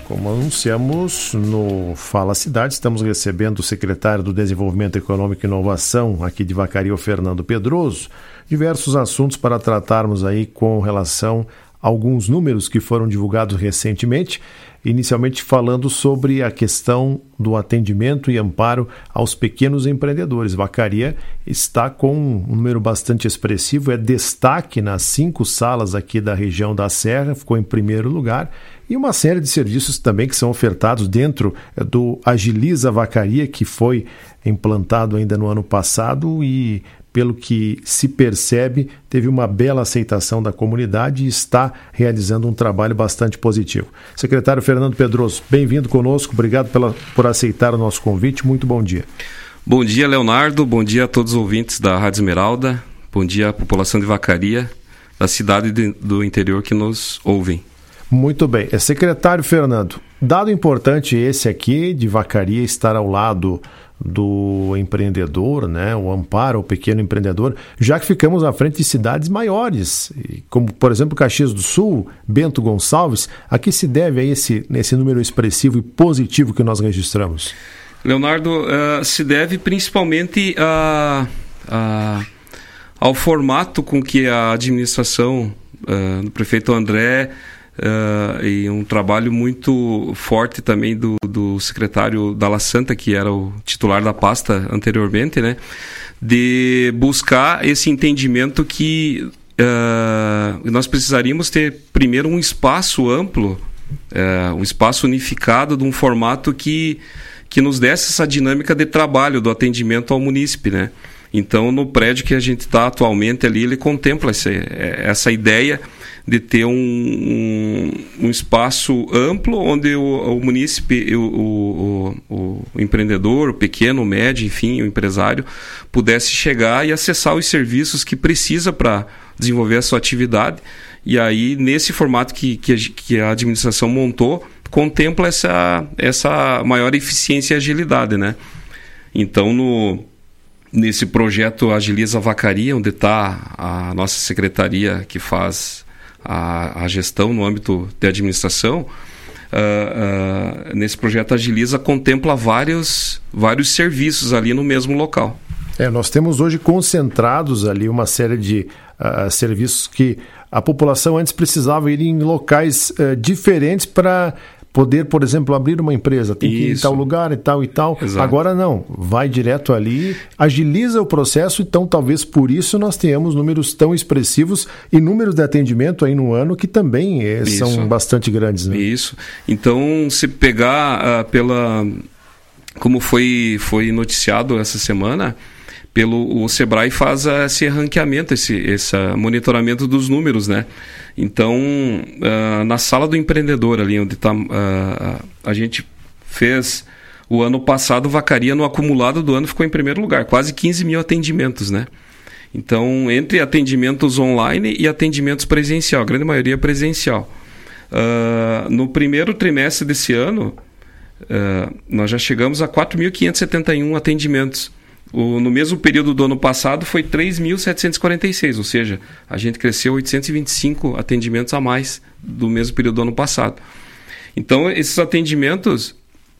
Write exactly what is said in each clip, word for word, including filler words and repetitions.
como anunciamos no Fala Cidade, estamos recebendo o secretário do Desenvolvimento Econômico e Inovação aqui de Vacaria, o Fernando Pedroso, diversos assuntos para tratarmos aí com relação a alguns números que foram divulgados recentemente, inicialmente falando sobre a questão do atendimento e amparo aos pequenos empreendedores. Vacaria está com um número bastante expressivo, é destaque nas cinco salas aqui da região da Serra, ficou em primeiro lugar, e uma série de serviços também que são ofertados dentro do Agiliza Vacaria, que foi implantado ainda no ano passado e, pelo que se percebe, teve uma bela aceitação da comunidade e está realizando um trabalho bastante positivo. Secretário Fernando Pedroso, bem-vindo conosco, obrigado pela, por aceitar o nosso convite, muito bom dia. Bom dia, Leonardo, bom dia a todos os ouvintes da Rádio Esmeralda, bom dia à população de Vacaria, da cidade de, do interior que nos ouvem. Muito bem. Secretário Fernando, dado importante esse aqui de Vacaria estar ao lado do empreendedor, né, o amparo ao pequeno empreendedor, já que ficamos à frente de cidades maiores, como por exemplo Caxias do Sul, Bento Gonçalves, a que se deve a esse, esse número expressivo e positivo que nós registramos? Leonardo, uh, se deve principalmente a, a, ao formato com que a administração uh, do prefeito André Uh, e um trabalho muito forte também do, do secretário Dalla Santa, que era o titular da pasta anteriormente, né, de buscar esse entendimento que uh, nós precisaríamos ter primeiro um espaço amplo, uh, um espaço unificado de um formato que, que nos desse essa dinâmica de trabalho do atendimento ao munícipe, né? Então, no prédio que a gente está atualmente ali, ele contempla essa, essa ideia de ter um, um, um espaço amplo onde o, o munícipe, o, o, o, o empreendedor, o pequeno, o médio, enfim, o empresário, pudesse chegar e acessar os serviços que precisa para desenvolver a sua atividade. E aí, nesse formato que, que, a, que a administração montou, contempla essa, essa maior eficiência e agilidade, né? Então, no... Nesse projeto Agiliza Vacaria, onde está a nossa secretaria que faz a, a gestão no âmbito de administração, uh, uh, nesse projeto Agiliza contempla vários, vários serviços ali no mesmo local. É, nós temos hoje concentrados ali uma série de uh, serviços que a população antes precisava ir em locais uh, diferentes para poder, por exemplo, abrir uma empresa, tem que ir em tal lugar e tal e tal. Exato. Agora não, vai direto ali, agiliza o processo, então talvez por isso nós tenhamos números tão expressivos e números de atendimento aí no ano que também é, são bastante grandes. Né? Isso. Então, se pegar uh, pela... como foi, foi noticiado essa semana, pelo, o Sebrae faz esse ranqueamento, esse, esse monitoramento dos números, né? Então, uh, na sala do empreendedor ali, onde tá, uh, a gente fez o ano passado, Vacaria no acumulado do ano ficou em primeiro lugar, quase quinze mil atendimentos, né? Então, entre atendimentos online e atendimentos presencial, a grande maioria presencial. Uh, no primeiro trimestre desse ano, uh, nós já chegamos a quatro mil quinhentos e setenta e um atendimentos. O, no mesmo período do ano passado foi três mil setecentos e quarenta e seis, ou seja, a gente cresceu oitocentos e vinte e cinco atendimentos a mais do mesmo período do ano passado. Então, esses atendimentos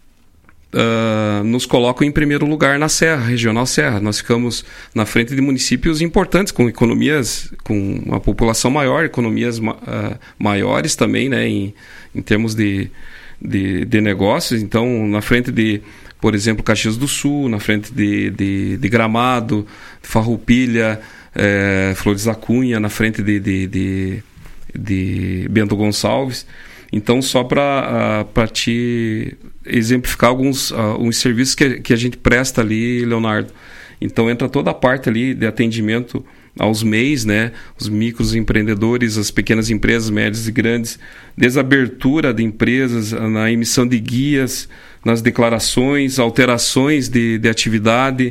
uh, nos colocam em primeiro lugar na Serra, Regional Serra. Nós ficamos na frente de municípios importantes, com economias, com uma população maior, economias uh, maiores também, né, em, em termos de, de, de negócios. Então, na frente de, por exemplo, Caxias do Sul, na frente de, de, de Gramado, de Farroupilha, é, Flores da Cunha, na frente de, de, de, de Bento Gonçalves. Então, só para uh, te exemplificar alguns uh, uns serviços que, que a gente presta ali, Leonardo. Então, entra toda a parte ali de atendimento aos M E Is, né? Os microempreendedores, as pequenas empresas, médias e grandes, desde a abertura de empresas, na emissão de guias, nas declarações, alterações de, de atividade,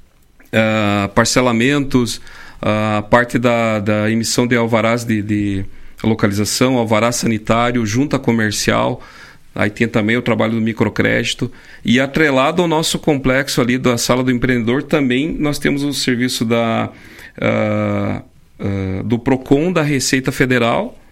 uh, parcelamentos, a uh, parte da, da emissão de alvarás de, de localização, alvará sanitário, junta comercial. Aí tem também o trabalho do microcrédito. E atrelado ao nosso complexo ali da Sala do Empreendedor, também nós temos o serviço da, uh, uh, do PROCON da Receita Federal,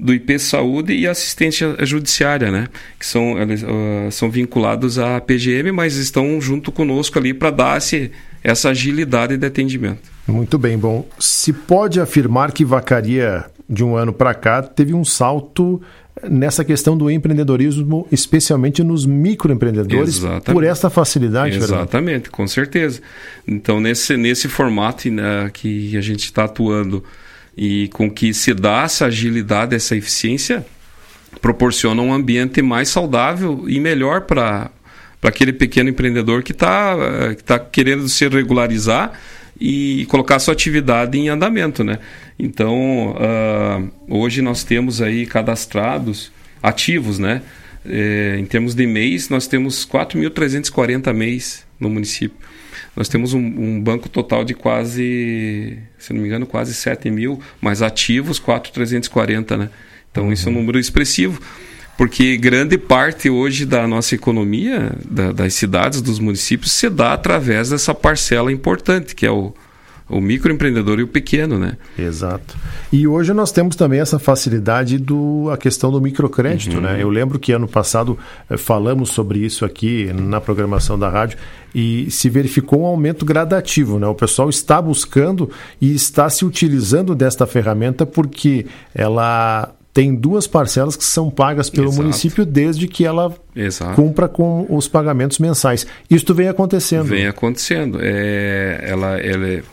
do I P Saúde e assistência judiciária, né? Que são, eles, uh, são vinculados à P G M, mas estão junto conosco ali para dar esse, essa agilidade de atendimento. Muito bem, bom. Se pode afirmar que Vacaria, de um ano para cá, teve um salto nessa questão do empreendedorismo, especialmente nos microempreendedores, exatamente, por essa facilidade, exatamente, Fernando? Com certeza. Então, nesse, nesse formato, né, que a gente está atuando e com que se dá essa agilidade, essa eficiência, proporciona um ambiente mais saudável e melhor para para aquele pequeno empreendedor que está que tá querendo se regularizar e colocar sua atividade em andamento, né? Então, uh, hoje nós temos aí cadastrados, ativos, né? É, em termos de M E Is, nós temos quatro mil trezentos e quarenta M E Is no município. Nós temos um, um banco total de quase, se não me engano, quase sete mil, mas ativos quatro mil trezentos e quarenta, né? Então, uhum. Isso é um número expressivo, porque grande parte hoje da nossa economia, da, das cidades, dos municípios, se dá através dessa parcela importante, que é o, o microempreendedor e o pequeno, né? Exato. E hoje nós temos também essa facilidade do a questão do microcrédito, uhum. né? Eu lembro que ano passado eh, falamos sobre isso aqui na programação da rádio e se verificou um aumento gradativo, né? O pessoal está buscando e está se utilizando desta ferramenta porque ela tem duas parcelas que são pagas pelo Exato. Município desde que ela Exato. Cumpra com os pagamentos mensais. Isto vem acontecendo. Vem acontecendo. É, ela, ela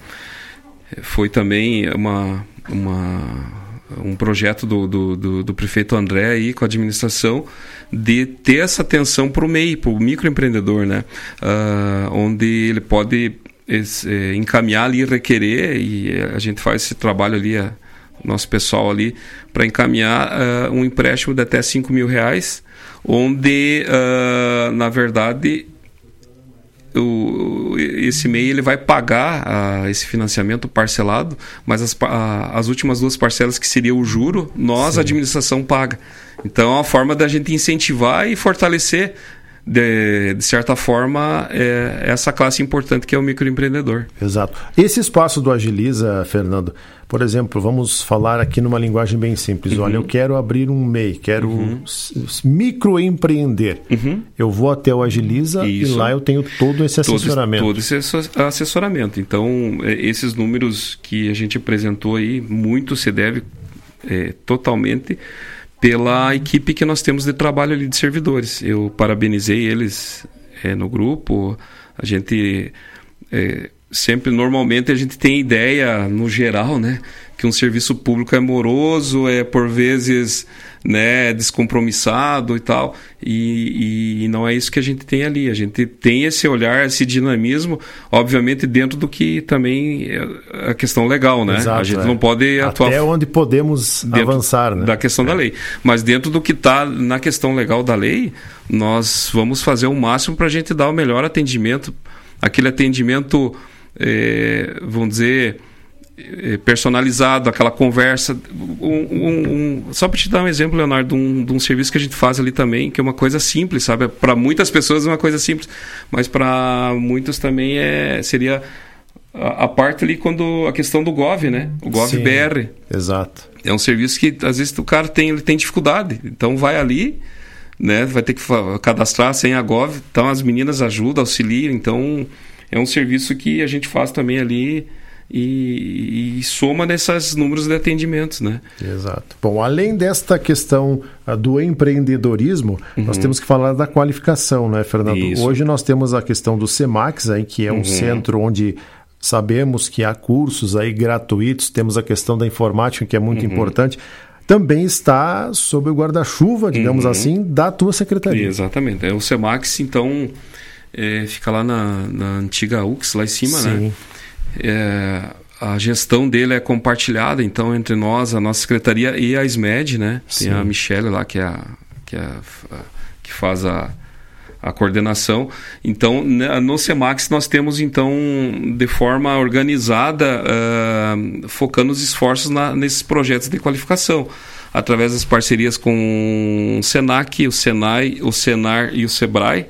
foi também uma, uma, um projeto do, do, do, do prefeito André aí, com a administração, de ter essa atenção para o M E I, para o microempreendedor, né? Uh, onde ele pode esse, encaminhar ali, requerer, e a gente faz esse trabalho ali, a, nosso pessoal ali, para encaminhar uh, um empréstimo de até cinco mil reais, onde, uh, na verdade, o, esse M E I ele vai pagar uh, esse financiamento parcelado, mas as, uh, as últimas duas parcelas, que seria o juro, nós, Sim. a administração, paga. Então, é uma forma da gente incentivar e fortalecer, De, de certa forma, é essa classe importante que é o microempreendedor. Exato. Esse espaço do Agiliza, Fernando, por exemplo, vamos falar aqui numa linguagem bem simples. Uhum. Olha, eu quero abrir um M E I, quero uhum. microempreender. Uhum. Eu vou até o Agiliza Isso. e lá eu tenho todo esse assessoramento. Todo, todo esse assessoramento. Então, esses números que a gente apresentou aí, muito se deve é, totalmente pela equipe que nós temos de trabalho ali de servidores. Eu parabenizei eles é, no grupo. A gente é, sempre, normalmente, a gente tem ideia, no geral, né, que um serviço público é moroso, é por vezes, né, descompromissado e tal, e, e não é isso que a gente tem ali. A gente tem esse olhar, esse dinamismo, obviamente dentro do que também é a questão legal, né? Exato, a gente é. não pode atuar... Até onde podemos avançar, né? Da questão é. da lei. Mas dentro do que está na questão legal da lei, nós vamos fazer o máximo para a gente dar o melhor atendimento, aquele atendimento, é, vamos dizer... personalizado, aquela conversa. Um, um, um, só para te dar um exemplo, Leonardo, de um, de um serviço que a gente faz ali também, que é uma coisa simples, sabe? Para muitas pessoas é uma coisa simples, mas para muitos também é, seria a, a parte ali quando a questão do Gov, né? O Gov Sim, B R. Exato. É um serviço que às vezes o cara tem, ele tem dificuldade, então vai ali, né? Vai ter que cadastrar sem a Gov, então as meninas ajudam, auxiliam, então é um serviço que a gente faz também ali. E, e soma nesses números de atendimentos, né? Exato. Bom, além desta questão uh, do empreendedorismo, uhum. nós temos que falar da qualificação, né, Fernando? Isso. Hoje nós temos a questão do SEMAX, aí, que é um uhum. centro onde sabemos que há cursos aí gratuitos, temos a questão da informática, que é muito uhum. importante. Também está sob o guarda-chuva, digamos uhum. assim, da tua secretaria. Exatamente. É, o SEMAX, então, é, fica lá na, na antiga U X, lá em cima, Sim. né? É, a gestão dele é compartilhada, então, entre nós, a nossa secretaria e a SMED, né? Sim. Tem a Michelle lá, que, é a, que, é a, a, que faz a, a coordenação. Então, no SEMAX nós temos, então, de forma organizada, uh, focando os esforços na, nesses projetos de qualificação, através das parcerias com o SENAC, o SENAI, o SENAR e o SEBRAE.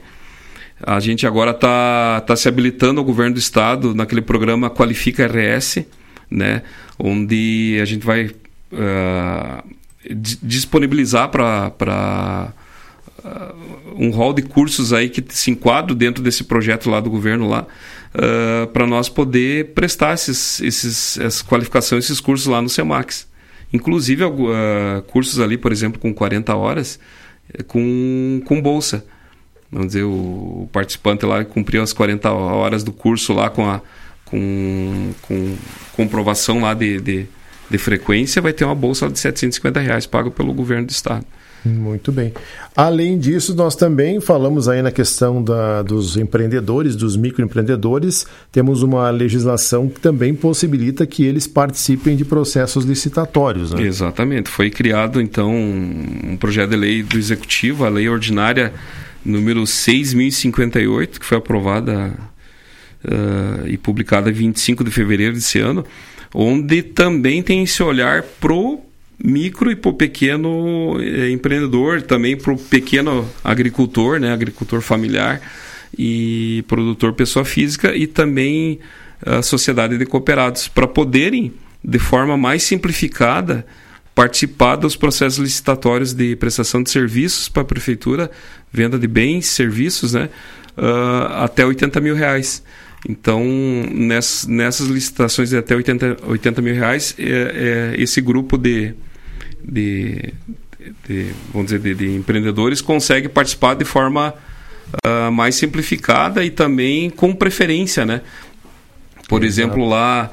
A gente agora está tá se habilitando ao governo do estado naquele programa Qualifica R S, né, onde a gente vai uh, disponibilizar para uh, um rol de cursos aí que se enquadram dentro desse projeto lá do governo lá, uh, para nós poder prestar esses, esses, essas qualificações, esses cursos lá no SEMAX. Inclusive uh, cursos ali, por exemplo, com quarenta horas, com, com bolsa. Vamos dizer, o, o participante lá cumpriu as quarenta horas do curso lá com a com, com comprovação lá de, de, de frequência, vai ter uma bolsa de setecentos e cinquenta reais pago pelo governo do estado. Muito bem. Além disso, nós também falamos aí na questão da, dos empreendedores, dos microempreendedores. Temos uma legislação que também possibilita que eles participem de processos licitatórios, né? Exatamente. Foi criado, então, um projeto de lei do Executivo, a Lei Ordinária número seis mil e cinquenta e oito, que foi aprovada uh, e publicada em vinte e cinco de fevereiro desse ano, onde também tem esse olhar pro micro e para o pequeno eh, empreendedor, também para o pequeno agricultor, né, agricultor familiar e produtor pessoa física, e também a sociedade de cooperados, para poderem, de forma mais simplificada, participar dos processos licitatórios de prestação de serviços para a prefeitura, venda de bens, serviços, né, uh, até oitenta mil reais. Então, nessas, nessas licitações de até oitenta mil reais, é, é, esse grupo de De, de, vamos dizer, de, de empreendedores consegue participar de forma uh, mais simplificada e também com preferência, né? Por Exato. exemplo, lá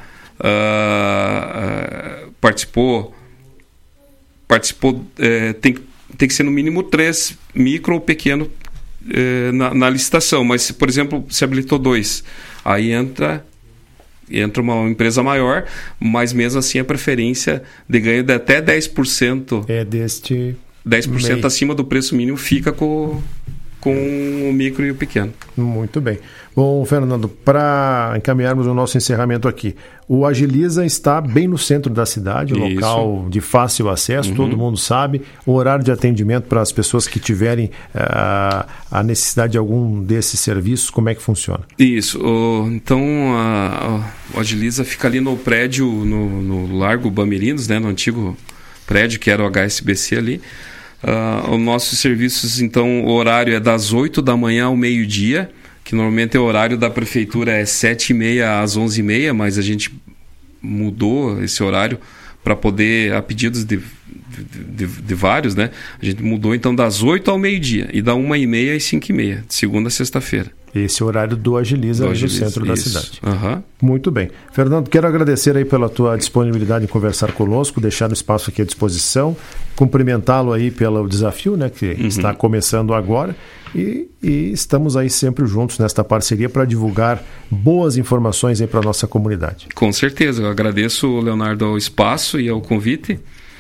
uh, uh, participou participou uh, tem, tem que ser no mínimo três micro ou pequeno uh, na, na licitação, mas, por exemplo, se habilitou dois, aí entra entra uma empresa maior, mas mesmo assim a preferência de ganho de até dez por cento é deste dez por cento meio. Acima do preço mínimo fica com, com o micro e o pequeno. Muito bem. Bom, Fernando, para encaminharmos o nosso encerramento aqui, o Agiliza está bem no centro da cidade, um local de fácil acesso, uhum. Todo mundo sabe. O horário de atendimento para as pessoas que tiverem uh, a necessidade de algum desses serviços, como é que funciona? Isso. O, então, a, a, o Agiliza fica ali no prédio, no, no Largo Bamerinos, né, no antigo prédio que era o H S B C ali. Uh, os nossos serviços, então, o horário é das oito da manhã ao meio-dia, que normalmente o horário da prefeitura é sete e meia às onze e meia, mas a gente mudou esse horário para poder, a pedidos de, de, de, de vários, né? A gente mudou então das oito ao meio-dia e da uma e meia às cinco e meia, de segunda a sexta-feira. Esse é o horário do Agiliza, do Agiliza no centro isso. da cidade. Uhum. Muito bem. Fernando, quero agradecer aí pela tua disponibilidade em conversar conosco, deixar o espaço aqui à disposição, cumprimentá-lo aí pelo desafio, né, que uhum. está começando agora, e, e estamos aí sempre juntos nesta parceria para divulgar boas informações aí para a nossa comunidade. Com certeza. Eu agradeço, Leonardo, ao espaço e ao convite,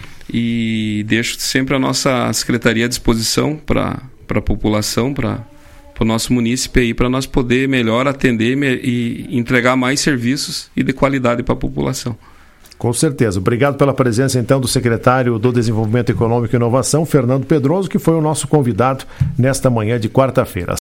e deixo sempre a nossa secretaria à disposição para a população, para para o nosso munícipe aí, para nós poder melhor atender e entregar mais serviços e de qualidade para a população. Com certeza. Obrigado pela presença, então, do secretário do Desenvolvimento Econômico e Inovação, Fernando Pedroso, que foi o nosso convidado nesta manhã de quarta-feira.